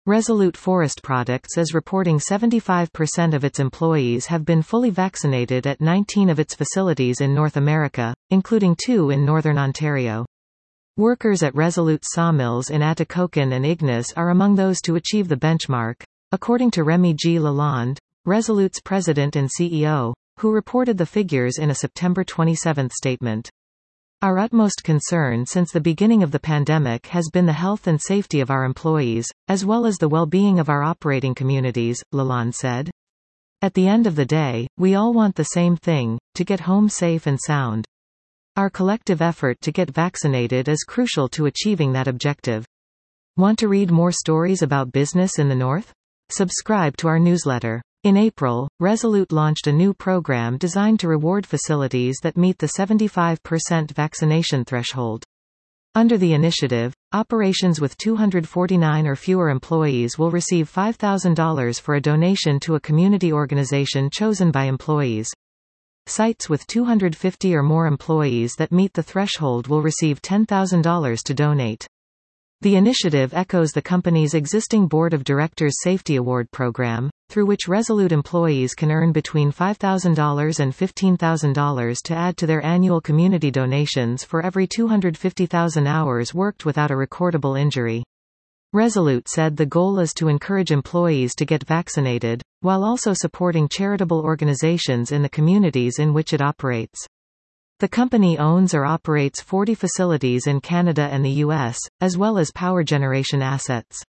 Resolute Forest Products is reporting 75% of its employees have been fully vaccinated at 19 of its facilities in North America, including 2 in Northern Ontario. Workers at Resolute sawmills in Atikokan and Ignis are among those to achieve the benchmark, according to Remy G. Lalonde, Resolute's president and CEO, who reported the figures in a September 27 statement. Our utmost concern since the beginning of the pandemic has been the health and safety of our employees, as well as the well-being of our operating communities, Lalonde said. At the end of the day, we all want the same thing, to get home safe and sound. Our collective effort to get vaccinated is crucial to achieving that objective. Want to read more stories about business in the North? Subscribe to our newsletter. In April, Resolute launched a new program designed to reward facilities that meet the 75% vaccination threshold. Under the initiative, operations with 249 or fewer employees will receive $5,000 for a donation to a community organization chosen by employees. Sites with 250 or more employees that meet the threshold will receive $10,000 to donate. The initiative echoes the company's existing Board of Directors Safety Award program, through which Resolute employees can earn between $5,000 and $15,000 to add to their annual community donations for every 250,000 hours worked without a recordable injury. Resolute said the goal is to encourage employees to get vaccinated, while also supporting charitable organizations in the communities in which it operates. The company owns or operates 40 facilities in Canada and the U.S., as well as power generation assets.